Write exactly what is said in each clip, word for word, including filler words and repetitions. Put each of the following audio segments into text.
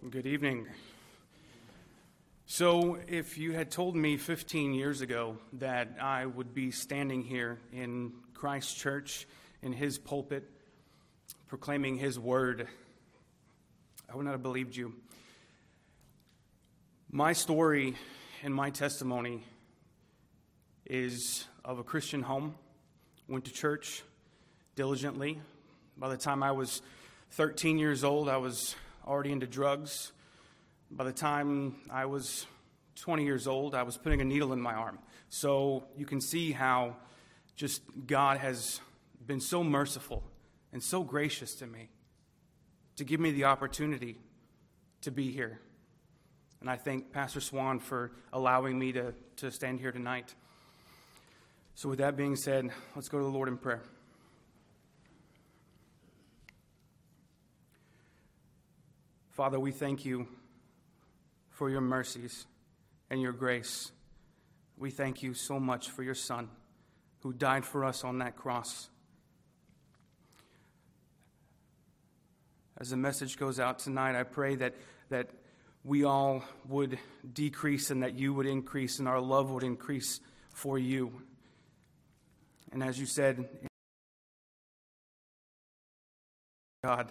Good evening. So if you had told me fifteen years ago that I would be standing here in Christ Church, in his pulpit, proclaiming his word, I would not have believed you. My story and my testimony is of a Christian home. Went to church diligently. By the time I was thirteen years old, I was already into drugs. By the time I was twenty years old, I was putting a needle in my arm. So you can see how just God has been so merciful and so gracious to me to give me the opportunity to be here. And I thank Pastor Swan for allowing me to, to stand here tonight. So with that being said, let's go to the Lord in prayer. Father, we thank you for your mercies and your grace. We thank you so much for your Son who died for us on that cross. As the message goes out tonight, I pray that, that we all would decrease and that you would increase and our love would increase for you. And as you said, God,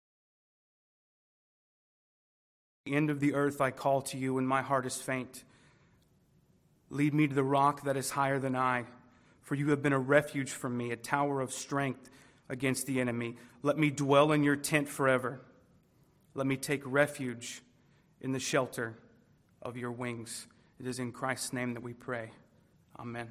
the end of the earth I call to you, and my heart is faint. Lead me to the rock that is higher than I, for you have been a refuge for me, a tower of strength against the enemy. Let me dwell in your tent forever. Let me take refuge in the shelter of your wings. It is in Christ's name that we pray. Amen.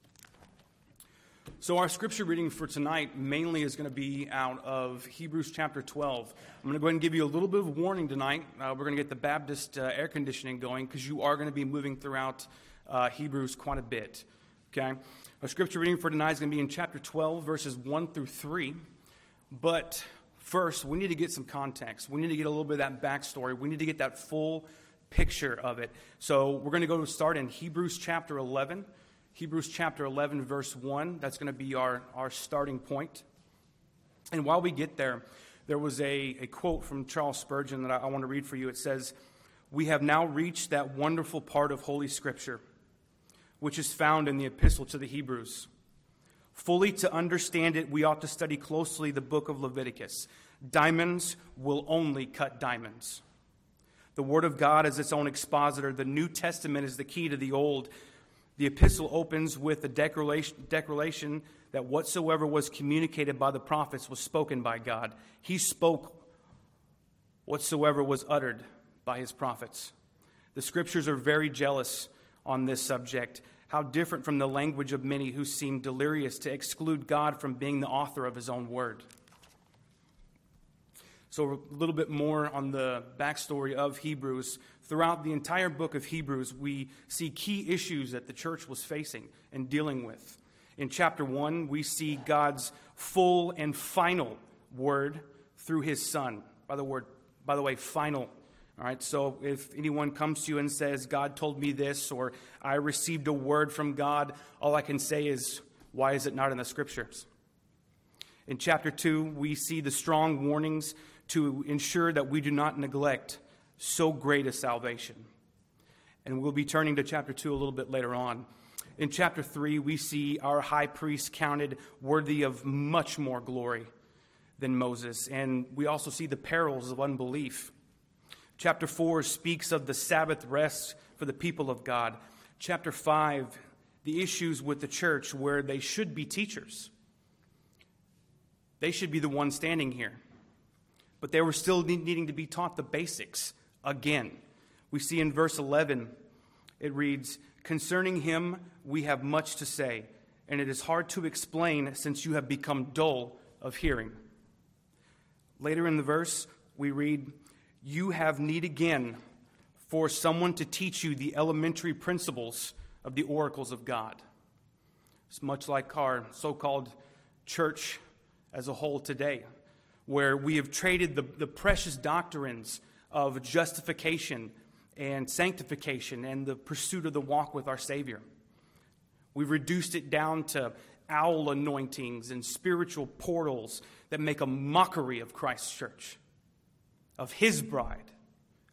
So our scripture reading for tonight mainly is going to be out of Hebrews chapter twelve. I'm going to go ahead and give you a little bit of warning tonight. Uh, we're going to get the Baptist uh, air conditioning going because you are going to be moving throughout uh, Hebrews quite a bit. Okay, our scripture reading for tonight is going to be in chapter twelve, verses one through three. But first, we need to get some context. We need to get a little bit of that backstory. We need to get that full picture of it. So we're going to go to start in Hebrews chapter eleven. Hebrews chapter eleven, verse one. That's going to be our, our starting point. And while we get there, there was a, a quote from Charles Spurgeon that I, I want to read for you. It says, "We have now reached that wonderful part of Holy Scripture, which is found in the Epistle to the Hebrews. Fully to understand it, we ought to study closely the book of Leviticus. Diamonds will only cut diamonds. The Word of God is its own expositor. The New Testament is the key to the Old. The epistle opens with a declaration, declaration that whatsoever was communicated by the prophets was spoken by God. He spoke whatsoever was uttered by his prophets. The scriptures are very jealous on this subject. How different from the language of many who seem delirious to exclude God from being the author of his own word." So a little bit more on the backstory of Hebrews. Throughout the entire book of Hebrews, we see key issues that the church was facing and dealing with. In chapter one, we see God's full and final word through his Son. By the word, by the way, final. All right, so if anyone comes to you and says, "God told me this," or "I received a word from God," all I can say is, why is it not in the scriptures? In chapter two, we see the strong warnings to ensure that we do not neglect so great a salvation. And we'll be turning to chapter two a little bit later on. In chapter three, we see our high priest counted worthy of much more glory than Moses. And we also see the perils of unbelief. Chapter four speaks of the Sabbath rest for the people of God. Chapter five, the issues with the church where they should be teachers. They should be the ones standing here. But they were still needing to be taught the basics again. We see in verse eleven, it reads, "Concerning him we have much to say, and it is hard to explain since you have become dull of hearing." Later in the verse, we read, "You have need again for someone to teach you the elementary principles of the oracles of God." It's much like our so-called church as a whole today, where we have traded the, the precious doctrines of justification and sanctification and the pursuit of the walk with our Savior. We've reduced it down to owl anointings and spiritual portals that make a mockery of Christ's church, of his bride,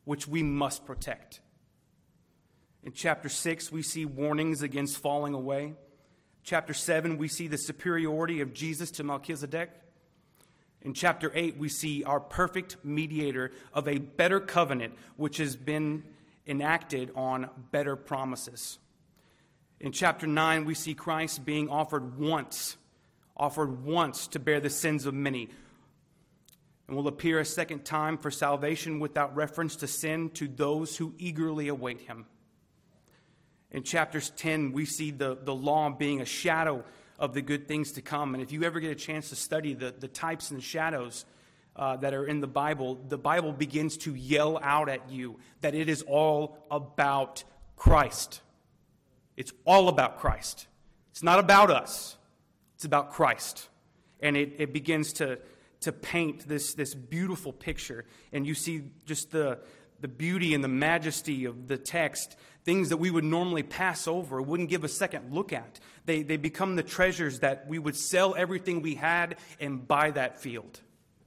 which we must protect. In chapter six, we see warnings against falling away. Chapter seven, we see the superiority of Jesus to Melchizedek. In chapter eight, we see our perfect mediator of a better covenant, which has been enacted on better promises. In chapter nine, we see Christ being offered once, offered once to bear the sins of many, and will appear a second time for salvation without reference to sin to those who eagerly await him. In chapters ten, we see the, the law being a shadow of the good things to come. And if you ever get a chance to study the, the types and shadows uh, that are in the Bible, the Bible begins to yell out at you that it is all about Christ. It's all about Christ. It's not about us. It's about Christ. And it, it begins to, to paint this, this beautiful picture. And you see just the, the beauty and the majesty of the text, things that we would normally pass over, wouldn't give a second look at. They, they become the treasures that we would sell everything we had and buy that field.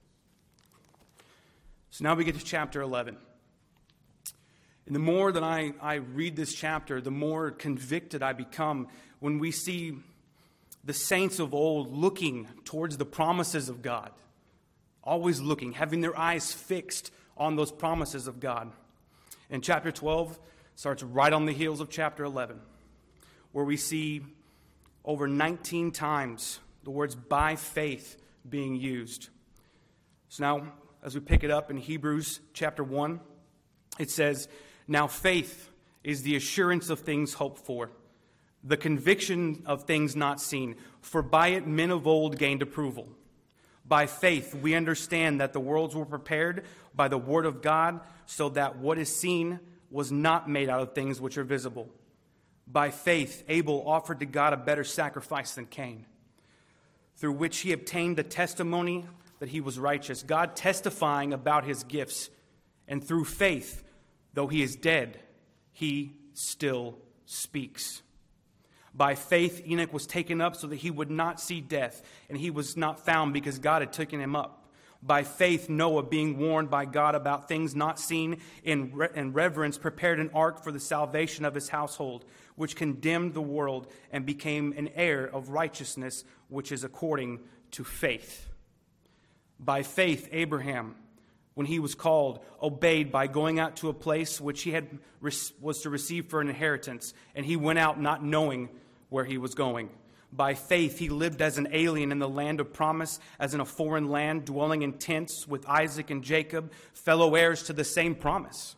So now we get to chapter eleven. And the more that I, I read this chapter, the more convicted I become when we see the saints of old looking towards the promises of God. Always looking, having their eyes fixed on those promises of God. And chapter twelve starts right on the heels of chapter eleven, where we see over nineteen times the words by faith being used. So now, as we pick it up in Hebrews chapter one, it says, "Now faith is the assurance of things hoped for, the conviction of things not seen, for by it men of old gained approval. By faith we understand that the worlds were prepared by the word of God, so that what is seen was not made out of things which are visible. By faith Abel offered to God a better sacrifice than Cain, through which he obtained the testimony that he was righteous, God testifying about his gifts. And through faith, though he is dead, he still speaks. By faith Enoch was taken up so that he would not see death, and he was not found because God had taken him up. By faith Noah, being warned by God about things not seen, in, re- in reverence prepared an ark for the salvation of his household, which condemned the world and became an heir of righteousness, which is according to faith. By faith Abraham, when he was called, obeyed by going out to a place which he had was to receive for an inheritance, and he went out not knowing where he was going. By faith he lived as an alien in the land of promise, as in a foreign land, dwelling in tents with Isaac and Jacob, fellow heirs to the same promise."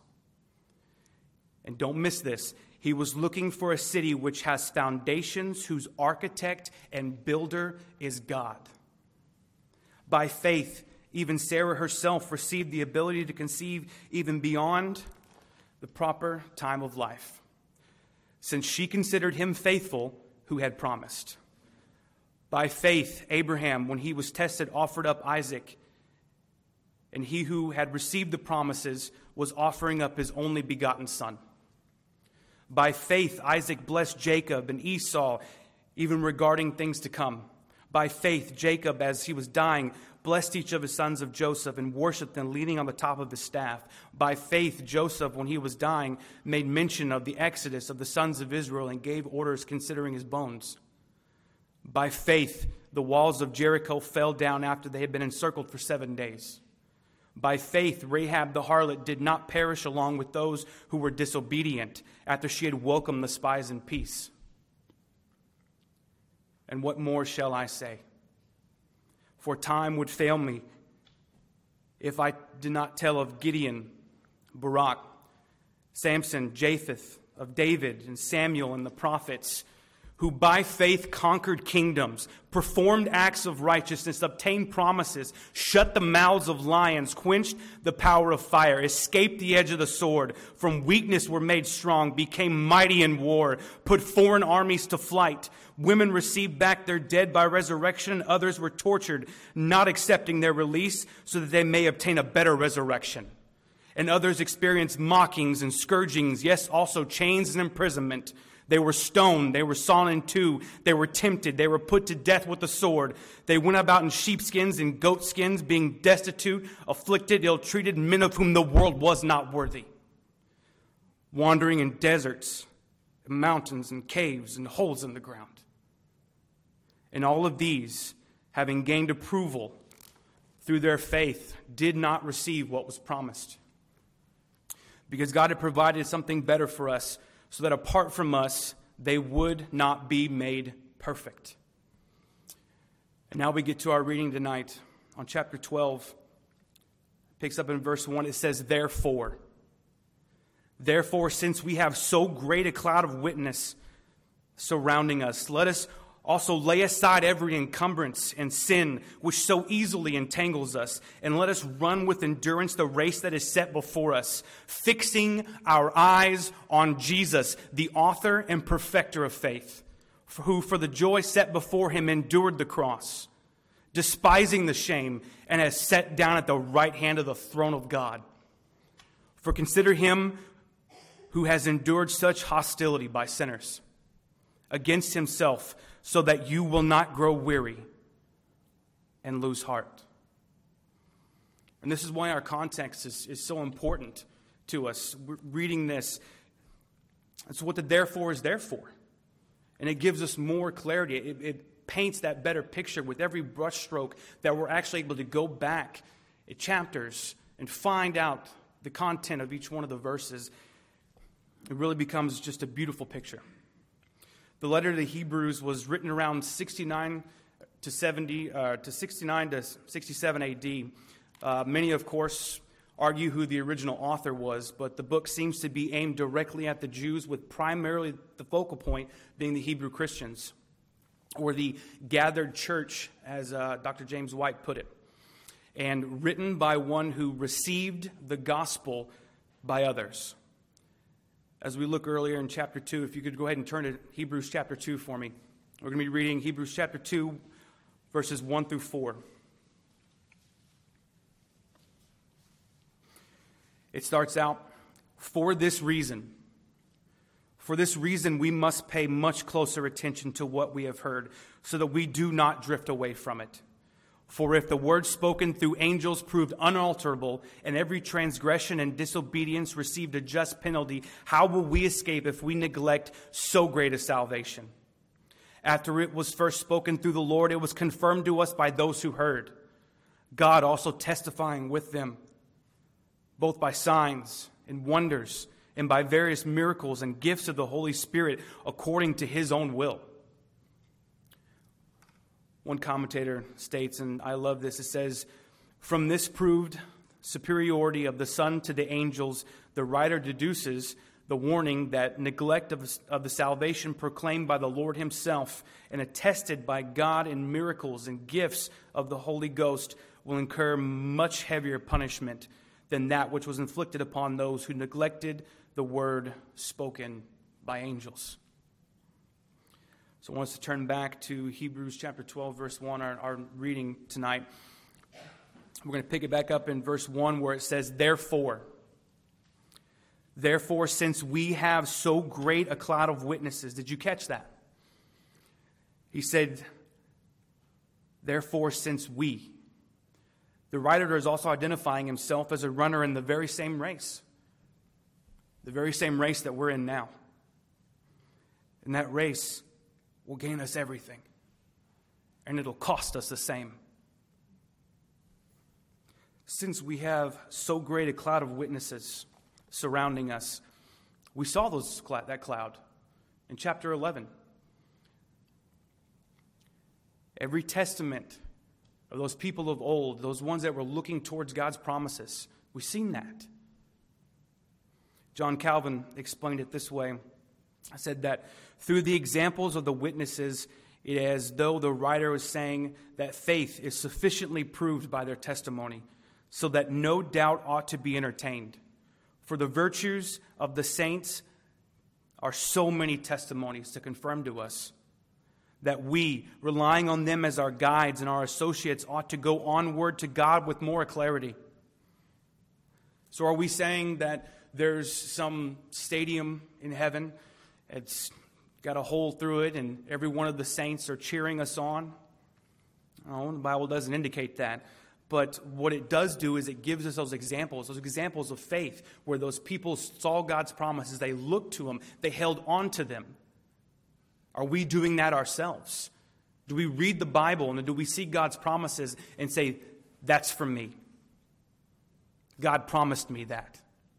And don't miss this. He was looking for a city which has foundations, whose architect and builder is God. By faith, even Sarah herself received the ability to conceive even beyond the proper time of life, since she considered him faithful who had promised. By faith, Abraham, when he was tested, offered up Isaac, and he who had received the promises was offering up his only begotten son. By faith, Isaac blessed Jacob and Esau, even regarding things to come. By faith, Jacob, as he was dying, blessed each of his sons of Joseph and worshipped them, leaning on the top of his staff. By faith, Joseph, when he was dying, made mention of the exodus of the sons of Israel and gave orders considering his bones. By faith, the walls of Jericho fell down after they had been encircled for seven days. By faith, Rahab the harlot did not perish along with those who were disobedient after she had welcomed the spies in peace. And what more shall I say? For time would fail me if I did not tell of Gideon, Barak, Samson, Japheth, of David and Samuel and the prophets, who by faith conquered kingdoms, performed acts of righteousness, obtained promises, shut the mouths of lions, quenched the power of fire, escaped the edge of the sword, from weakness were made strong, became mighty in war, put foreign armies to flight. Women received back their dead by resurrection, others were tortured, not accepting their release, so that they may obtain a better resurrection. And others experienced mockings and scourgings, yes, also chains and imprisonment. They were stoned, they were sawn in two, they were tempted, they were put to death with the sword. They went about in sheepskins and goatskins, being destitute, afflicted, ill-treated, men of whom the world was not worthy. wandering in deserts, and mountains, and caves, and holes in the ground. And all of these, having gained approval through their faith, did not receive what was promised. Because God had provided something better for us, so that apart from us, they would not be made perfect. And now we get to our reading tonight on chapter twelve. It picks up in verse one. It says, Therefore, Therefore, since we have so great a cloud of witness surrounding us, let us also lay aside every encumbrance and sin which so easily entangles us, and let us run with endurance the race that is set before us, fixing our eyes on Jesus, the author and perfecter of faith, who for the joy set before him endured the cross, despising the shame, and has sat down at the right hand of the throne of God. For consider him who has endured such hostility by sinners against himself, so that you will not grow weary and lose heart. And this is why our context is, is so important to us. We're reading this, it's what the therefore is there for. And it gives us more clarity. It, it paints that better picture with every brushstroke, that we're actually able to go back at chapters and find out the content of each one of the verses. It really becomes just a beautiful picture. The letter to the Hebrews was written around sixty-nine to seventy, uh, to sixty-nine to sixty-seven A D. Uh, many, of course, argue who the original author was, but the book seems to be aimed directly at the Jews, with primarily the focal point being the Hebrew Christians, or the gathered church, as uh, Doctor James White put it, and written by one who received the gospel by others. As we look earlier in chapter two, if you could go ahead and turn to Hebrews chapter two for me. We're going to be reading Hebrews chapter two, verses one through four. It starts out, For this reason, for this reason we must pay much closer attention to what we have heard, so that we do not drift away from it. For if the word spoken through angels proved unalterable, and every transgression and disobedience received a just penalty, how will we escape if we neglect so great a salvation? After it was first spoken through the Lord, it was confirmed to us by those who heard, God also testifying with them, both by signs and wonders, and by various miracles and gifts of the Holy Spirit, according to his own will. One commentator states, and I love this, it says, From this proved superiority of the Son to the angels, the writer deduces the warning that neglect of, of the salvation proclaimed by the Lord himself and attested by God in miracles and gifts of the Holy Ghost will incur much heavier punishment than that which was inflicted upon those who neglected the word spoken by angels. So I want us to turn back to Hebrews chapter twelve, verse one, our, our reading tonight. We're going to pick it back up in verse one where it says, Therefore, therefore, since we have so great a cloud of witnesses. Did you catch that? He said, Therefore, since we. The writer is also identifying himself as a runner in the very same race. The very same race that we're in now. In that race will gain us everything. And it'll cost us the same. Since we have so great a cloud of witnesses surrounding us, we saw those that cloud in chapter eleven. Every testament of those people of old, those ones that were looking towards God's promises, we've seen that. John Calvin explained it this way. I said that through the examples of the witnesses, it is as though the writer was saying that faith is sufficiently proved by their testimony, so that no doubt ought to be entertained. For the virtues of the saints are so many testimonies to confirm to us that we, relying on them as our guides and our associates, ought to go onward to God with more clarity. So are we saying that there's some stadium in heaven, it's got a hole through it, and every one of the saints are cheering us on? No, the Bible doesn't indicate that. But what it does do is it gives us those examples, those examples of faith where those people saw God's promises, they looked to them, they held on to them. Are we doing that ourselves? Do we read the Bible and do we see God's promises and say, that's for me? God promised me that.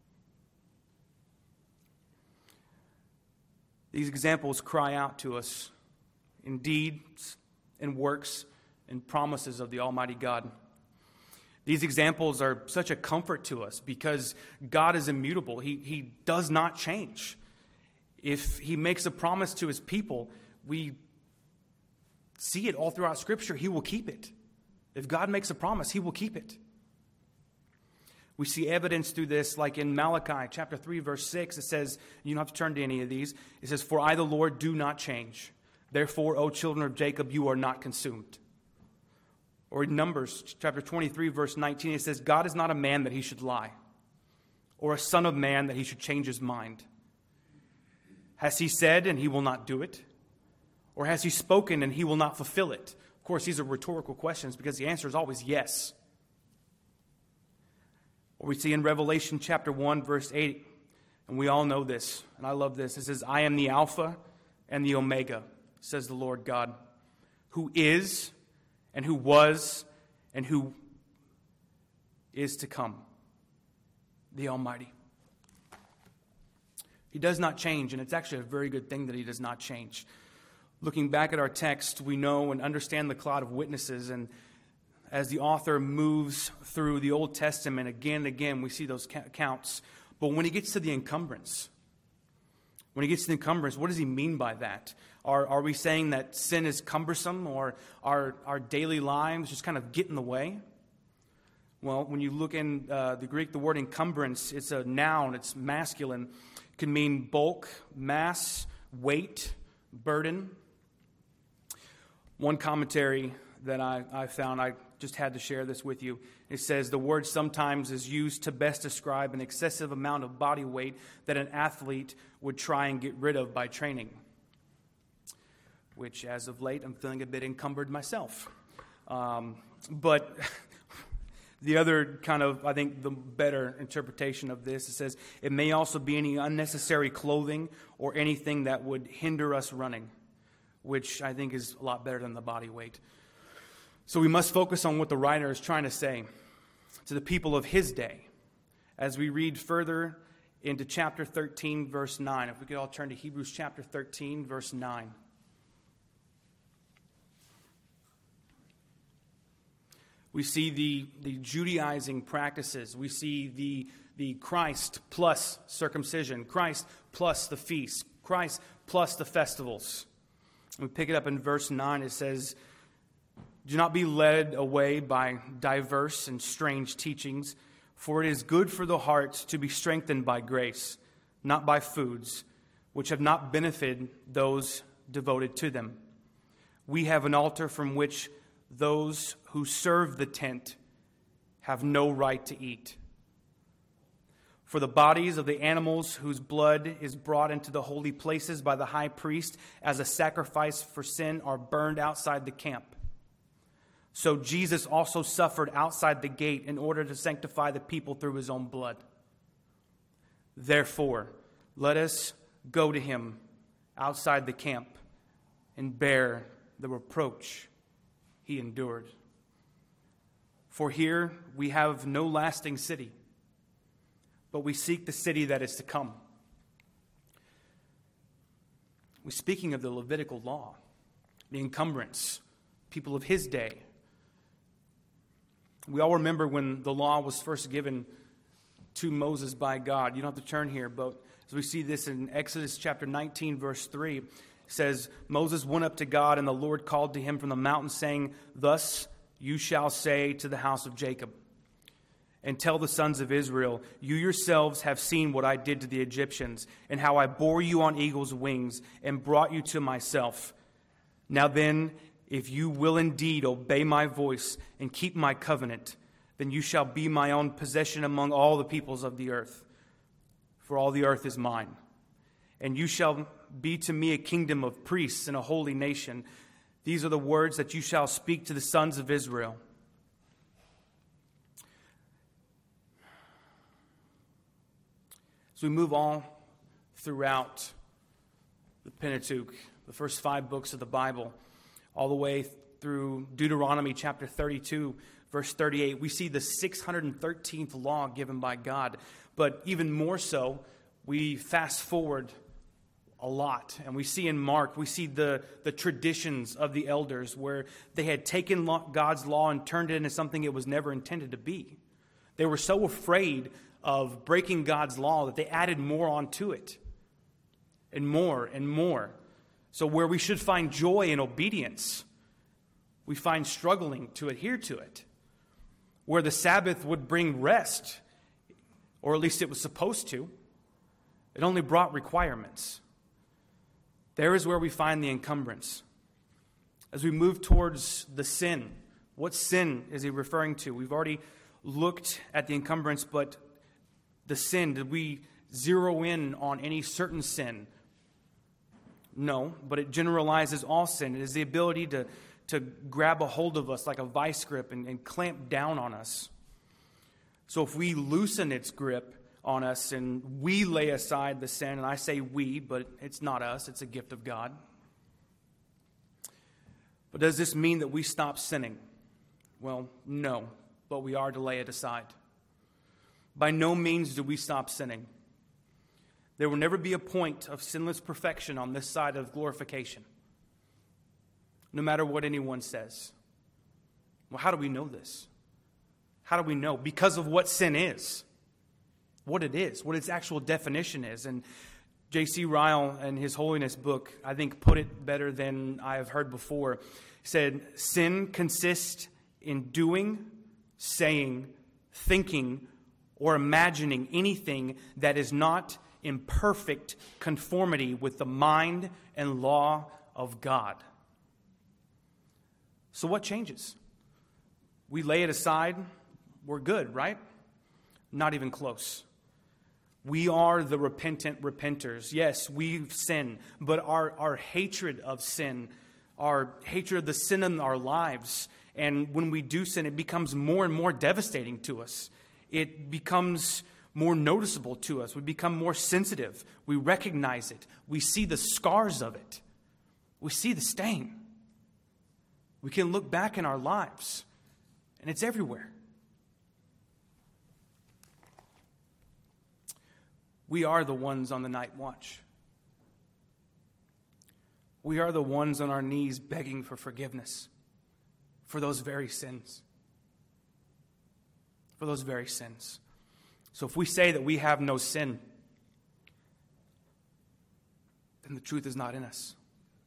These examples cry out to us in deeds and works and promises of the Almighty God. These examples are such a comfort to us because God is immutable. He, he does not change. If he makes a promise to his people, we see it all throughout Scripture. He will keep it. If God makes a promise, he will keep it. We see evidence through this, like in Malachi chapter three, verse six. It says, you don't have to turn to any of these. It says, for I, the Lord, do not change. Therefore, O children of Jacob, you are not consumed. Or in Numbers chapter twenty-three, verse nineteen, it says, God is not a man that he should lie, or a son of man that he should change his mind. Has he said and he will not do it? Or has he spoken and he will not fulfill it? Of course, these are rhetorical questions because the answer is always yes. Or we see in Revelation chapter one, verse eight, and we all know this, and I love this. It says, I am the Alpha and the Omega, says the Lord God, who is and who was and who is to come, the Almighty. He does not change, and it's actually a very good thing that he does not change. Looking back at our text, we know and understand the cloud of witnesses, and as the author moves through the Old Testament again and again, we see those accounts. But when he gets to the encumbrance, when he gets to the encumbrance, what does he mean by that? Are, are we saying that sin is cumbersome, or our, our daily lives just kind of get in the way? Well, when you look in uh, the Greek, the word encumbrance, it's a noun, it's masculine. It can mean bulk, mass, weight, burden. One commentary that I, I found, I just had to share this with you. It says the word sometimes is used to best describe an excessive amount of body weight that an athlete would try and get rid of by training. Which, as of late, I'm feeling a bit encumbered myself. Um, but the other kind of, I think, the better interpretation of this, it says, it may also be any unnecessary clothing or anything that would hinder us running, which I think is a lot better than the body weight. So we must focus on what the writer is trying to say to the people of his day. As we read further into chapter thirteen, verse nine. If we could all turn to Hebrews chapter thirteen, verse nine. We see the, the Judaizing practices. We see the, the Christ plus circumcision, Christ plus the feast, Christ plus the festivals. We pick it up in verse nine. It says, do not be led away by diverse and strange teachings, for it is good for the heart to be strengthened by grace, not by foods, which have not benefited those devoted to them. We have an altar from which those who serve the tent have no right to eat. For the bodies of the animals whose blood is brought into the holy places by the high priest as a sacrifice for sin are burned outside the camp. So Jesus also suffered outside the gate in order to sanctify the people through his own blood. Therefore, let us go to him outside the camp and bear the reproach he endured. For here we have no lasting city, but we seek the city that is to come. We're speaking of the Levitical law, the encumbrance, people of his day. We all remember when the law was first given to Moses by God. You don't have to turn here, but as we see this in Exodus chapter nineteen, verse three, it says, Moses went up to God, and the Lord called to him from the mountain, saying, thus you shall say to the house of Jacob, and tell the sons of Israel, you yourselves have seen what I did to the Egyptians, and how I bore you on eagle's wings, and brought you to myself. Now then, if you will indeed obey my voice and keep my covenant, then you shall be my own possession among all the peoples of the earth. For all the earth is mine. And you shall be to me a kingdom of priests and a holy nation. These are the words that you shall speak to the sons of Israel. As we move all throughout the Pentateuch, the first five books of the Bible, all the way through Deuteronomy chapter thirty-two, verse thirty-eight, we see the six hundred thirteenth law given by God. But even more so, we fast forward a lot, and we see in Mark, we see the, the traditions of the elders where they had taken law, God's law and turned it into something it was never intended to be. They were so afraid of breaking God's law that they added more onto it, and more and more. So where we should find joy in obedience, we find struggling to adhere to it. Where the Sabbath would bring rest, or at least it was supposed to, it only brought requirements. There is where we find the encumbrance. As we move towards the sin, what sin is he referring to? We've already looked at the encumbrance, but the sin, did we zero in on any certain sin? No, but it generalizes all sin. It is the ability to, to grab a hold of us like a vice grip and, and clamp down on us. So if we loosen its grip on us and we lay aside the sin, and I say we, but it's not us, it's a gift of God. But does this mean that we stop sinning? Well, no, but we are to lay it aside. By no means do we stop sinning. There will never be a point of sinless perfection on this side of glorification, no matter what anyone says. Well, how do we know this? How do we know? Because of what sin is. What it is, what its actual definition is. And J C Ryle, in his Holiness book, I think put it better than I have heard before. He said, sin consists in doing, saying, thinking, or imagining anything that is not in perfect conformity with the mind and law of God. So what changes? We lay it aside, we're good, right? Not even close. We are the repentant repenters. Yes, we sin, but our, our hatred of sin, our hatred of the sin in our lives, and when we do sin, it becomes more and more devastating to us. It becomes more noticeable to us. We become more sensitive. We recognize it. We see the scars of it. We see the stain. We can look back in our lives, and it's everywhere. We are the ones on the night watch. We are the ones on our knees begging for forgiveness for those very sins. For those very sins. So if we say that we have no sin, then the truth is not in us.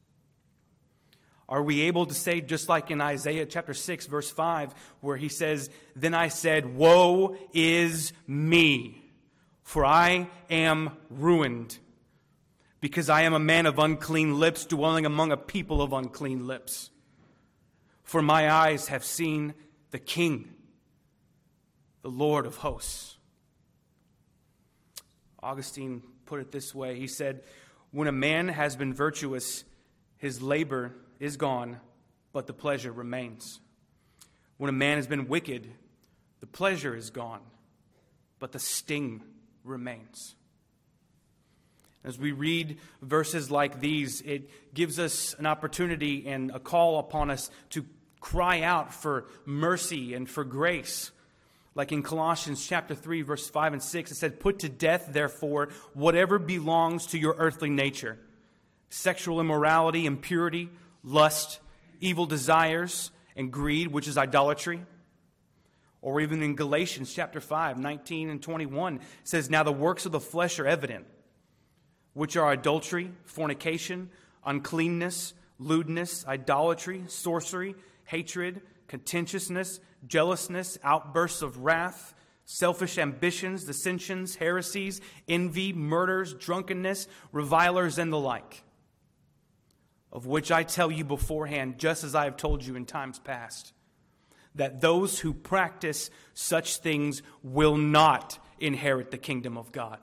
Are we able to say, just like in Isaiah chapter six, verse five, where he says, "Then I said, woe is me, for I am ruined, because I am a man of unclean lips, dwelling among a people of unclean lips. For my eyes have seen the King, the Lord of hosts." Augustine put it this way. He said, "When a man has been virtuous, his labor is gone, but the pleasure remains. When a man has been wicked, the pleasure is gone, but the sting remains." As we read verses like these, it gives us an opportunity and a call upon us to cry out for mercy and for grace. Like in Colossians chapter three, verse five and six, it said, "Put to death, therefore, whatever belongs to your earthly nature: sexual immorality, impurity, lust, evil desires, and greed," which is idolatry. Or even in Galatians chapter five, nineteen and twenty-one, it says, "Now the works of the flesh are evident, which are adultery, fornication, uncleanness, lewdness, idolatry, sorcery, hatred, contentiousness, jealousness, outbursts of wrath, selfish ambitions, dissensions, heresies, envy, murders, drunkenness, revilers, and the like, of which I tell you beforehand, just as I have told you in times past, that those who practice such things will not inherit the kingdom of God."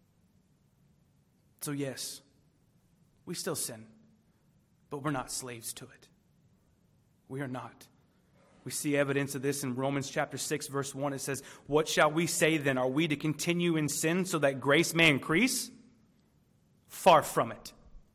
So yes, we still sin, but we're not slaves to it. We are not. We see evidence of this in Romans chapter six, verse one. It says, "What shall we say then? Are we to continue in sin so that grace may increase? Far from it.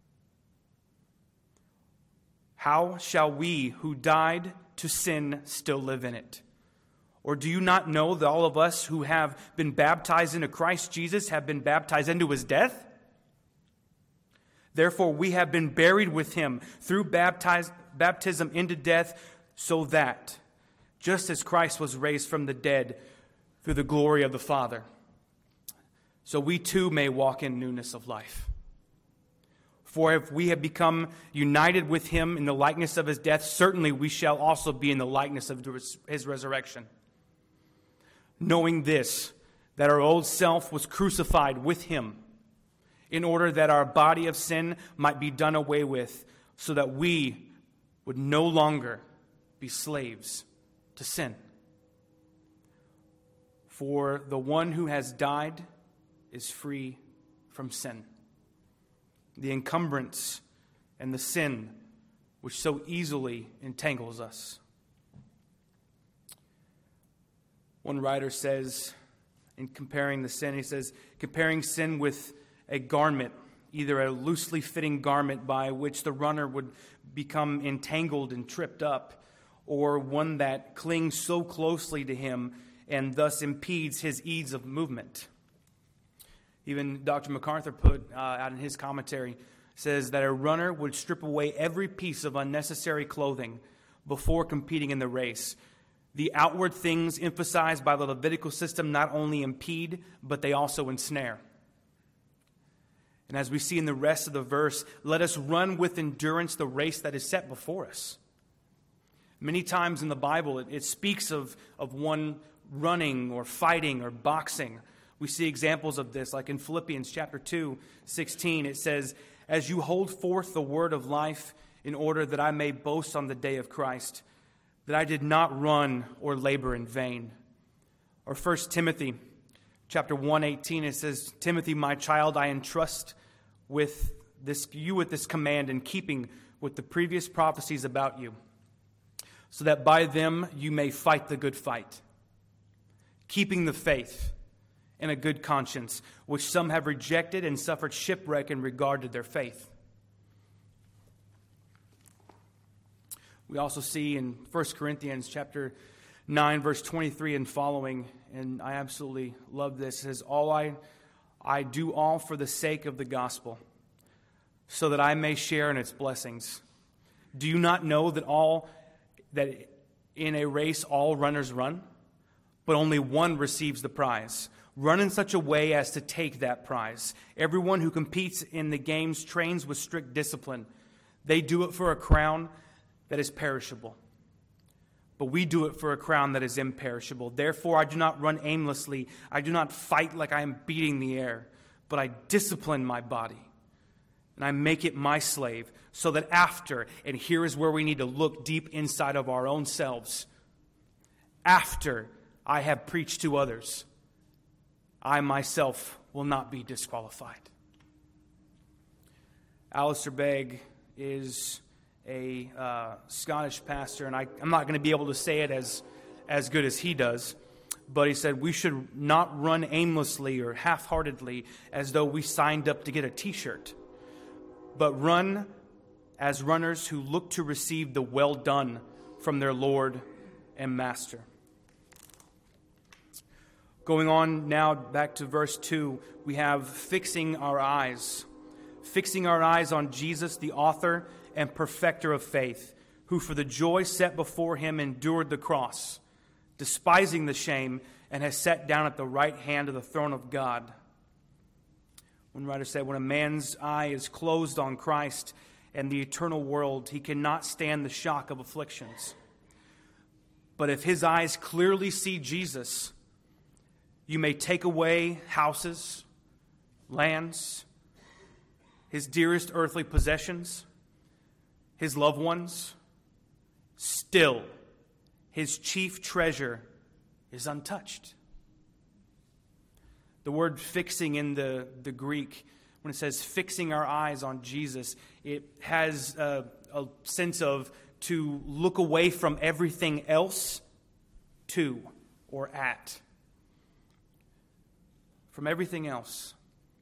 How shall we who died to sin still live in it? Or do you not know that all of us who have been baptized into Christ Jesus have been baptized into his death? Therefore we have been buried with him through baptize, baptism into death, so that, just as Christ was raised from the dead through the glory of the Father, so we too may walk in newness of life. For if we have become united with him in the likeness of his death, certainly we shall also be in the likeness of his resurrection. Knowing this, that our old self was crucified with him, in order that our body of sin might be done away with, so that we would no longer be slaves to sin. For the one who has died is free from sin, the encumbrance and the sin which so easily entangles us. One writer says, in comparing the sin, he says, comparing sin with a garment, either a loosely fitting garment by which the runner would become entangled and tripped up, or one that clings so closely to him and thus impedes his ease of movement. Even Doctor MacArthur put uh, out in his commentary, says that a runner would strip away every piece of unnecessary clothing before competing in the race. The outward things emphasized by the Levitical system not only impede, but they also ensnare. And as we see in the rest of the verse, let us run with endurance the race that is set before us. Many times in the Bible, it, it speaks of, of one running or fighting or boxing. We see examples of this, like in Philippians chapter two, sixteen. It says, "As you hold forth the word of life, in order that I may boast on the day of Christ, that I did not run or labor in vain." Or First Timothy chapter one, eighteen, it says, "Timothy, my child, I entrust with this you with this command, in keeping with the previous prophecies about you, so that by them you may fight the good fight, keeping the faith and a good conscience, which some have rejected and suffered shipwreck in regard to their faith." We also see in First Corinthians chapter nine, verse twenty-three and following, and I absolutely love this. It says, all I, I do all for the sake of the gospel, so that I may share in its blessings. Do you not know that all that in a race all runners run, but only one receives the prize? Run in such a way as to take that prize. Everyone who competes in the games trains with strict discipline. They do it for a crown that is perishable, but we do it for a crown that is imperishable. Therefore, I do not run aimlessly. I do not fight like I am beating the air, but I discipline my body, and I make it my slave, so that after, and here is where we need to look deep inside of our own selves, after I have preached to others, I myself will not be disqualified. Alistair Begg is a uh, Scottish pastor, and I, I'm not going to be able to say it as, as good as he does, but he said we should not run aimlessly or half-heartedly as though we signed up to get a t-shirt, but run as runners who look to receive the well done from their Lord and Master. Going on now back to verse two, we have fixing our eyes. Fixing our eyes on Jesus, the author and perfecter of faith, who for the joy set before him endured the cross, despising the shame, and has sat down at the right hand of the throne of God. One writer said, when a man's eye is closed on Christ and the eternal world, he cannot stand the shock of afflictions. But if his eyes clearly see Jesus, you may take away houses, lands, his dearest earthly possessions, his loved ones. Still, his chief treasure is untouched. The word fixing in the, the Greek, when it says fixing our eyes on Jesus, it has a, a sense of to look away from everything else to or at. From everything else.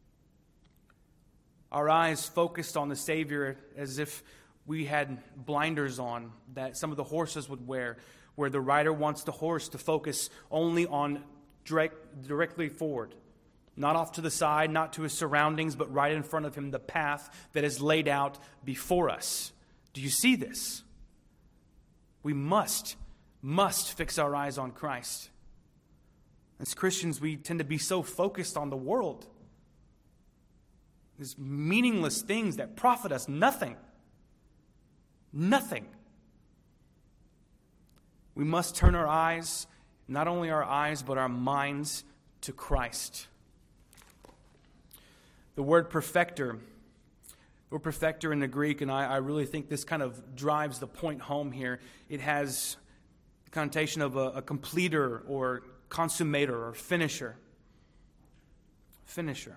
Our eyes focused on the Savior as if we had blinders on that some of the horses would wear, where the rider wants the horse to focus only on direct, directly forward. Not off to the side, not to his surroundings, but right in front of him, the path that is laid out before us. Do you see this? We must, must fix our eyes on Christ. As Christians, we tend to be so focused on the world. These meaningless things that profit us nothing. Nothing. We must turn our eyes, not only our eyes, but our minds to Christ. The word perfecter, the word perfecter in the Greek, and I, I really think this kind of drives the point home here. It has the connotation of a, a completer or consummator or finisher. Finisher.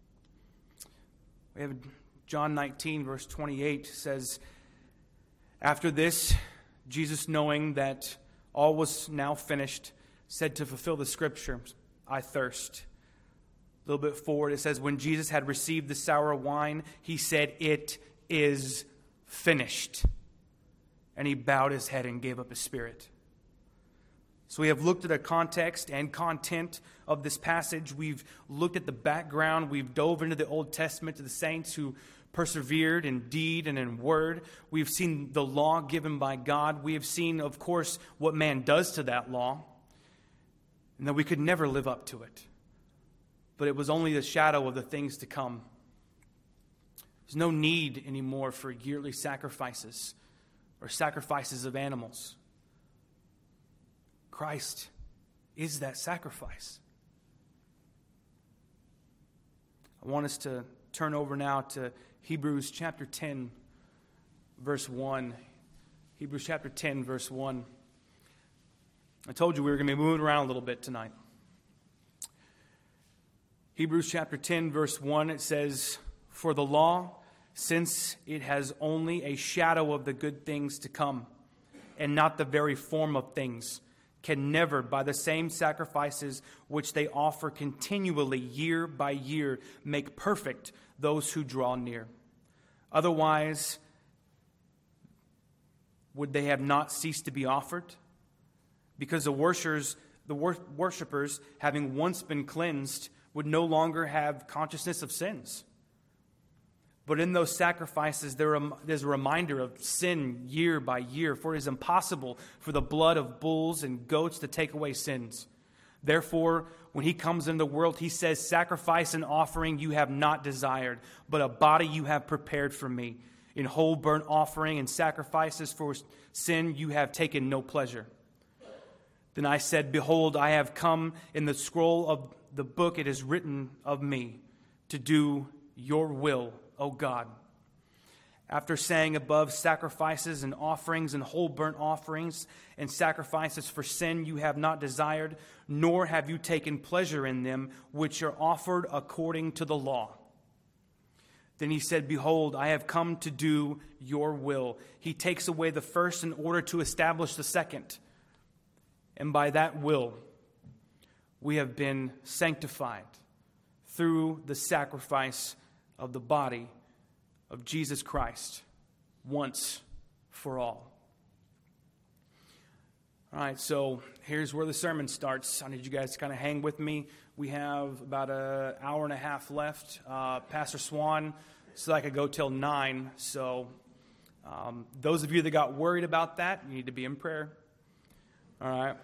We have John nineteen, verse twenty-eight says, after this, Jesus, knowing that all was now finished, said to fulfill the scriptures, I thirst. A little bit forward, it says, when Jesus had received the sour wine, he said, it is finished. And he bowed his head and gave up his spirit. So we have looked at the context and content of this passage. We've looked at the background. We've dove into the Old Testament to the saints who persevered in deed and in word. We've seen the law given by God. We have seen, of course, what man does to that law, and that we could never live up to it. But it was only the shadow of the things to come. There's no need anymore for yearly sacrifices or sacrifices of animals. Christ is that sacrifice. I want us to turn over now to Hebrews chapter ten, verse one. Hebrews chapter ten, verse one. I told you we were going to be moving around a little bit tonight. Hebrews chapter ten, verse one, it says, for the law, since it has only a shadow of the good things to come, and not the very form of things, can never, by the same sacrifices which they offer continually year by year, make perfect those who draw near. Otherwise, would they have not ceased to be offered? Because the worshipers, the worshipers, having once been cleansed, would no longer have consciousness of sins. But in those sacrifices, there is a reminder of sin year by year, for it is impossible for the blood of bulls and goats to take away sins. Therefore, when he comes into the world, he says, sacrifice and offering you have not desired, but a body you have prepared for me. In whole burnt offering and sacrifices for sin you have taken no pleasure. Then I said, behold, I have come. In the scroll of the book it is written of me, to do your will, O God. After saying above, sacrifices and offerings and whole burnt offerings and sacrifices for sin you have not desired, nor have you taken pleasure in them, which are offered according to the law. Then he said, behold, I have come to do your will. He takes away the first in order to establish the second. And by that will, we have been sanctified through the sacrifice of the body of Jesus Christ once for all. All right, so here's where the sermon starts. I need you guys to kind of hang with me. We have about an hour and a half left. Uh, Pastor Swan said I could go till nine. So um, those of you that got worried about that, you need to be in prayer. All right.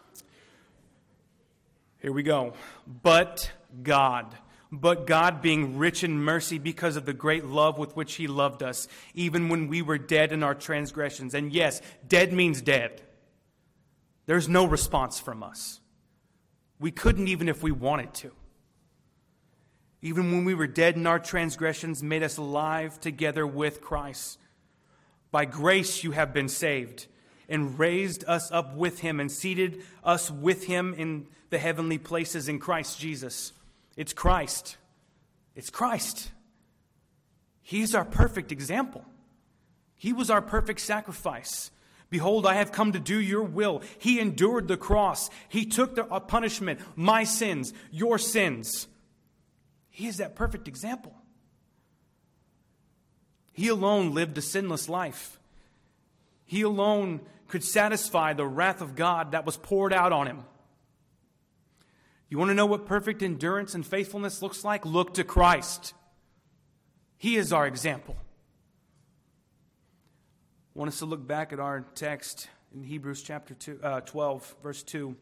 Here we go. But God. But God, being rich in mercy because of the great love with which he loved us, even when we were dead in our transgressions. And yes, dead means dead. There's no response from us. We couldn't even if we wanted to. Even when we were dead in our transgressions, made us alive together with Christ. By grace you have been saved, and raised us up with him, and seated us with him in the heavenly places in Christ Jesus. It's Christ. It's Christ. He's our perfect example. He was our perfect sacrifice. Behold, I have come to do your will. He endured the cross. He took the punishment, my sins, your sins. He is that perfect example. He alone lived a sinless life. He alone could satisfy the wrath of God that was poured out on him. You want to know what perfect endurance and faithfulness looks like? Look to Christ. He is our example. I want us to look back at our text in Hebrews chapter two, uh, twelve, verse two.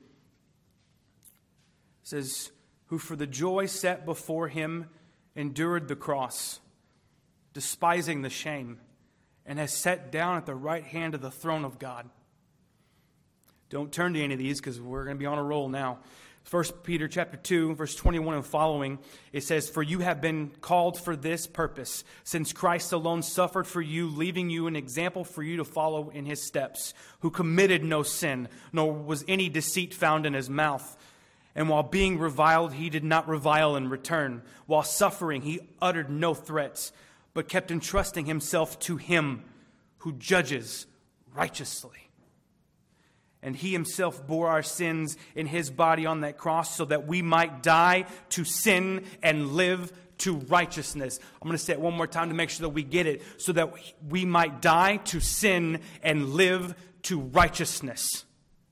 It says, who for the joy set before him endured the cross, despising the shame, and has sat down at the right hand of the throne of God. Don't turn to any of these because we're going to be on a roll now. First Peter chapter two, verse twenty-one and following, it says, for you have been called for this purpose, since Christ alone suffered for you, leaving you an example for you to follow in his steps, who committed no sin, nor was any deceit found in his mouth. And while being reviled, he did not revile in return. While suffering, he uttered no threats, but kept entrusting himself to him who judges righteously. And he himself bore our sins in his body on that cross so that we might die to sin and live to righteousness. I'm going to say it one more time to make sure that we get it. So that we might die to sin and live to righteousness.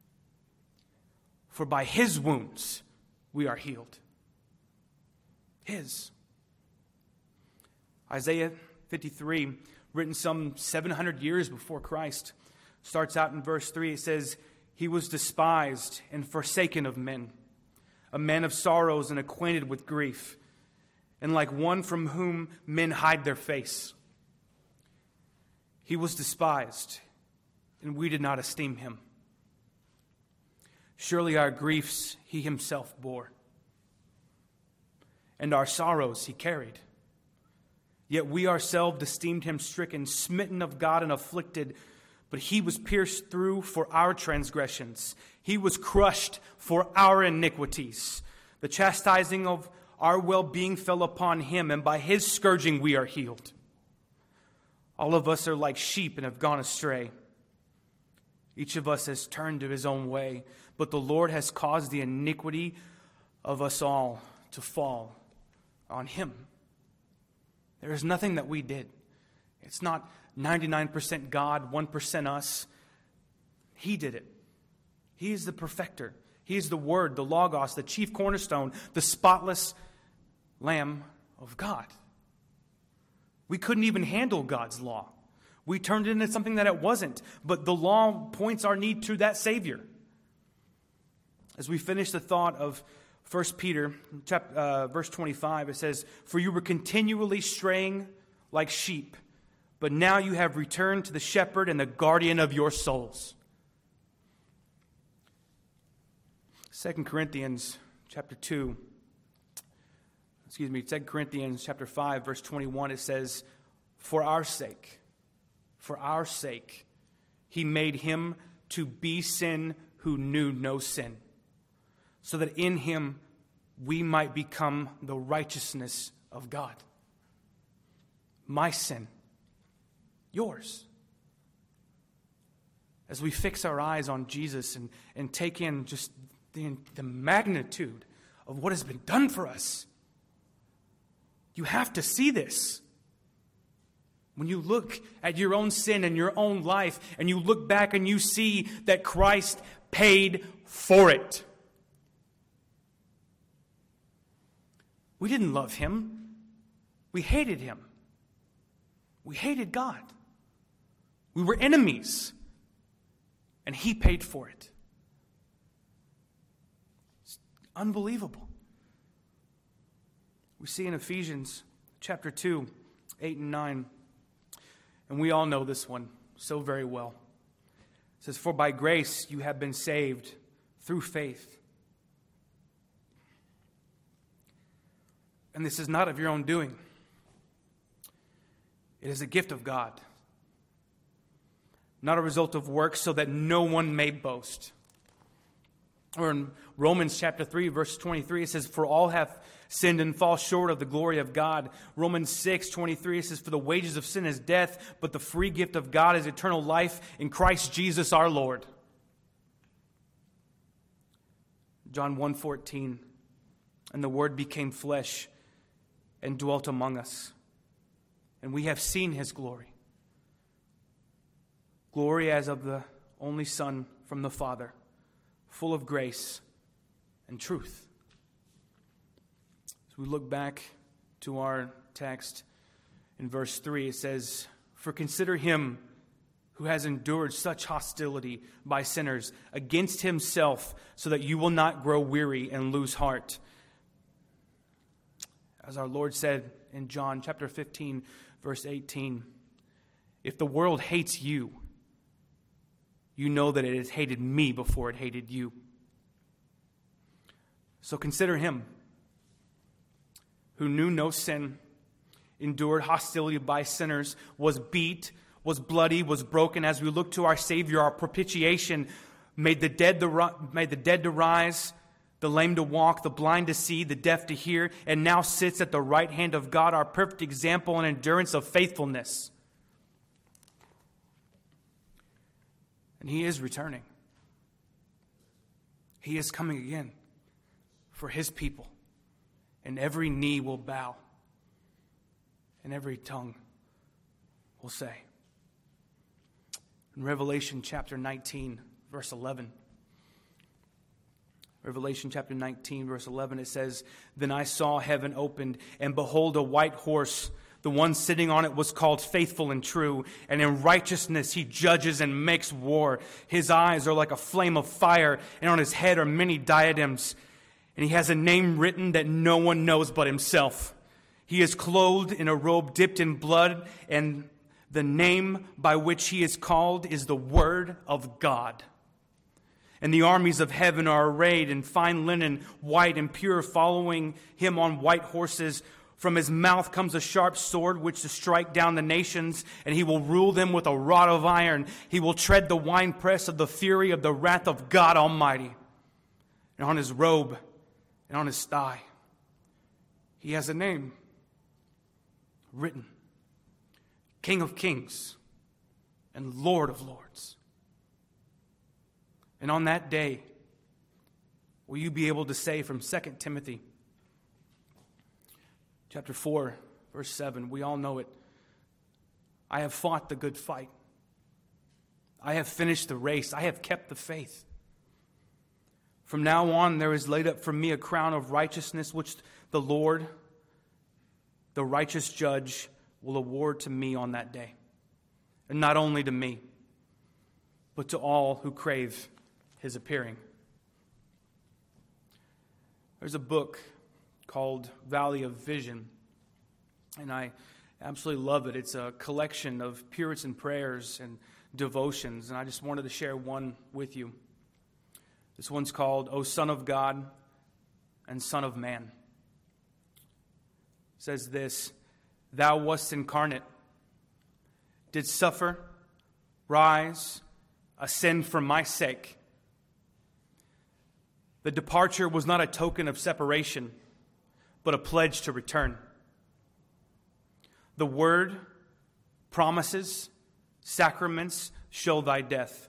For by his wounds we are healed. His. Isaiah fifty-three, written some seven hundred years before Christ, starts out in verse three. It says, he was despised and forsaken of men, a man of sorrows and acquainted with grief, and like one from whom men hide their face. He was despised, and we did not esteem him. Surely our griefs he himself bore, and our sorrows he carried. Yet we ourselves esteemed him stricken, smitten of God, and afflicted. But he was pierced through for our transgressions. He was crushed for our iniquities. The chastising of our well-being fell upon him, and by his scourging we are healed. All of us are like sheep and have gone astray. Each of us has turned to his own way, but the Lord has caused the iniquity of us all to fall on him. There is nothing that we did. It's not ninety-nine percent God, one percent us. He did it. He is the perfecter. He is the Word, the Logos, the chief cornerstone, the spotless Lamb of God. We couldn't even handle God's law. We turned it into something that it wasn't. But the law points our need to that Savior. As we finish the thought of First Peter, chapter, uh, verse twenty-five, it says, for you were continually straying like sheep, but now you have returned to the shepherd and the guardian of your souls. Second Corinthians chapter two, excuse me, Second Corinthians chapter five, verse twenty-one, it says, for our sake, for our sake, he made him to be sin who knew no sin, so that in him we might become the righteousness of God. My sin, yours. As we fix our eyes on Jesus and, and take in just the, the magnitude of what has been done for us, you have to see this. When you look at your own sin and your own life, and you look back and you see that Christ paid for it. We didn't love him. We hated him. We hated God. We were enemies. And he paid for it. It's unbelievable. We see in Ephesians chapter two, eight and nine. And we all know this one so very well. It says, for by grace you have been saved through faith. And this is not of your own doing. It is a gift of God, not a result of works, so that no one may boast. Or in Romans chapter three, verse twenty-three, it says, "For all have sinned and fall short of the glory of God." Romans six, twenty-three, it says, "For the wages of sin is death, but the free gift of God is eternal life in Christ Jesus our Lord." John one fourteen, "And the Word became flesh and dwelt among us, and we have seen His glory. Glory as of the only Son from the Father, full of grace and truth." As we look back to our text in verse three, it says, "For consider Him who has endured such hostility by sinners against Himself, so that you will not grow weary and lose heart." As our Lord said in John chapter fifteen, verse eighteen, "If the world hates you, you know that it has hated me before it hated you." So consider Him who knew no sin, endured hostility by sinners, was beat, was bloody, was broken. As we look to our Savior, our propitiation, made the dead to, made the dead to rise, the lame to walk, the blind to see, the deaf to hear, and now sits at the right hand of God, our perfect example and endurance of faithfulness. And He is returning. He is coming again for His people. And every knee will bow. And every tongue will say. In Revelation chapter nineteen, verse eleven. Revelation chapter nineteen, verse eleven, it says, "Then I saw heaven opened, and behold, a white horse. The one sitting on it was called Faithful and True, and in righteousness He judges and makes war. His eyes are like a flame of fire, and on His head are many diadems. And He has a name written that no one knows but Himself. He is clothed in a robe dipped in blood, and the name by which He is called is the Word of God. And the armies of heaven are arrayed in fine linen, white and pure, following Him on white horses. From His mouth comes a sharp sword, which to strike down the nations, and He will rule them with a rod of iron. He will tread the winepress of the fury of the wrath of God Almighty. And on His robe and on His thigh, He has a name written: King of Kings and Lord of Lords. And on that day, will you be able to say from Second Timothy chapter four, verse seven, we all know it, "I have fought the good fight. I have finished the race. I have kept the faith. From now on there is laid up for me a crown of righteousness, which the Lord, the righteous judge, will award to me on that day. And not only to me, but to all who crave His appearing." There's a book called Valley of Vision, and I absolutely love it. It's a collection of Puritan prayers and devotions, and I just wanted to share one with you. This one's called "O Son of God and Son of Man." It says this: "Thou wast incarnate, did suffer, rise, ascend for my sake. The departure was not a token of separation, but a pledge to return. The word, promises, sacraments show thy death.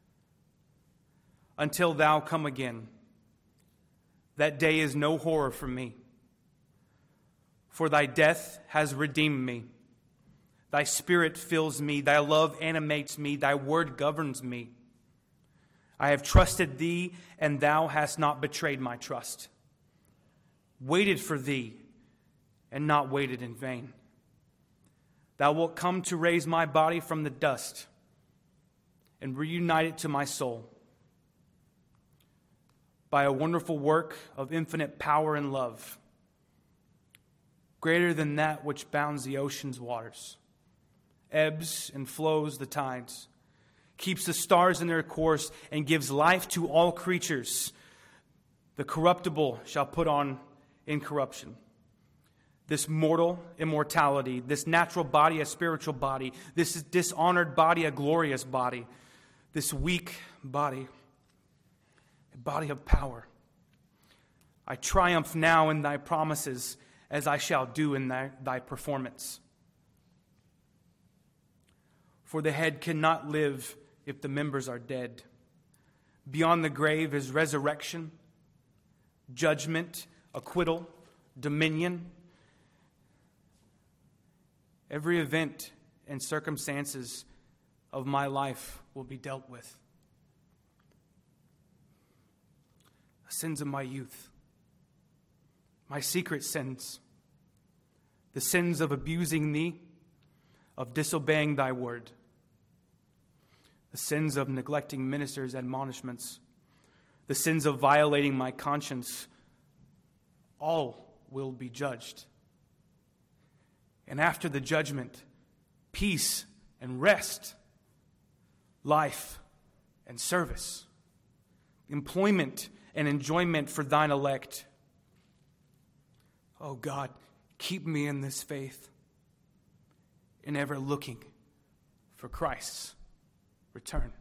Until thou come again, that day is no horror for me. For thy death has redeemed me. Thy spirit fills me. Thy love animates me. Thy word governs me. I have trusted thee, and thou hast not betrayed my trust. Waited for thee, and not waited in vain. Thou wilt come to raise my body from the dust and reunite it to my soul. By a wonderful work of infinite power and love, greater than that which bounds the ocean's waters, ebbs and flows the tides, keeps the stars in their course, and gives life to all creatures. The corruptible shall put on incorruption. This mortal immortality, this natural body a spiritual body, this dishonored body a glorious body, this weak body a body of power. I triumph now in thy promises, as I shall do in thy, thy performance. For the head cannot live if the members are dead. Beyond the grave is resurrection, judgment, acquittal, dominion. Every event and circumstances of my life will be dealt with. The sins of my youth, my secret sins, the sins of abusing thee, of disobeying thy word, the sins of neglecting ministers' admonishments, the sins of violating my conscience, all will be judged. And after the judgment, peace and rest, life and service, employment and enjoyment for thine elect. Oh God, keep me in this faith and ever looking for Christ's return.